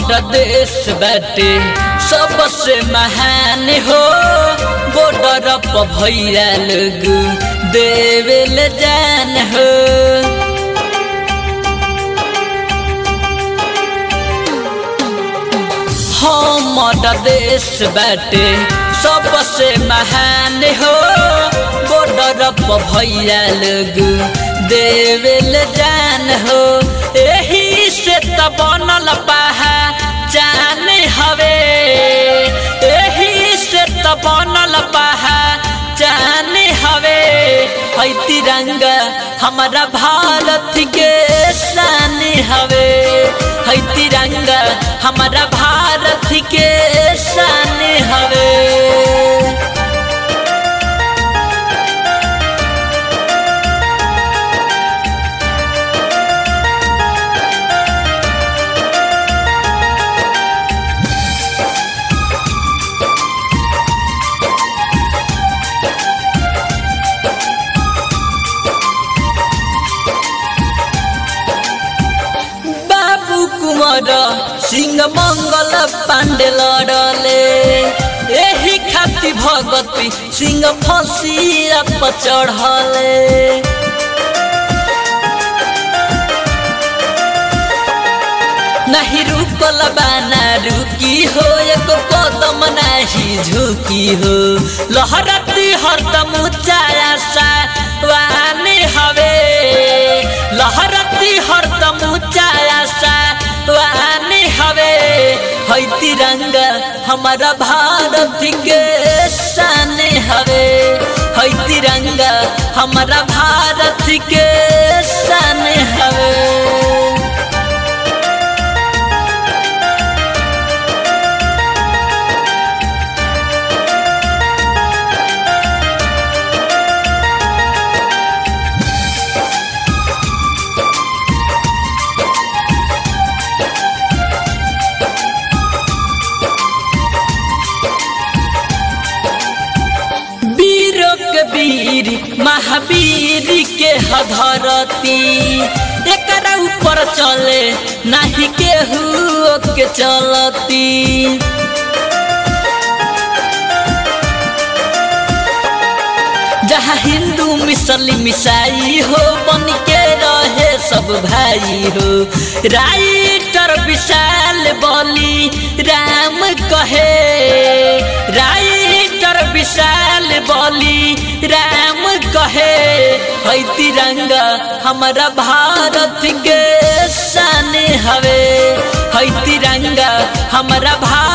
हमर देश बाटे सबसे महान हो। बॉर्डर पर भैया लोग देवेल जान हो। हमर देश बाटे सबसे महान हो। बॉर्डर पर भैया लोग देवेल जान हो। एही से त बनल पहचान हवे। एही से त बनल पहचान हवे। है तिरंगा हमारा भारत के शान हवे। है तिरंगा हमारा भारत के शान हवे। कुंवर सिंह मंगल पांडे लड़ले। एही खाती भगती सिंह फसिया पर चढ़ले। नहीं रुकल बाना रुकी हो। एक कदम नहीं झुकी हो। लहरती हरदम ऊंचा आशा वाने हवे। लहरती हरदम ऊंचा आशा वाने हवे। है तिरंगा हमारा भारत के शान हवे। है तिरंगा हमारा भारत के शान हवे। वीर महावीर के हधरती। एकरा ऊपर चले नहीं केहू के चलती। जहाँ हिंदू मुस्लिम ईसाई हो बन के रहे सब भाई हो। राइटर विशाल बोली राम कहे। राइटर विशाल बोली राम कहे। है तिरंगा हमारा भारत के शान हवे। है तिरंगा हमारा भारत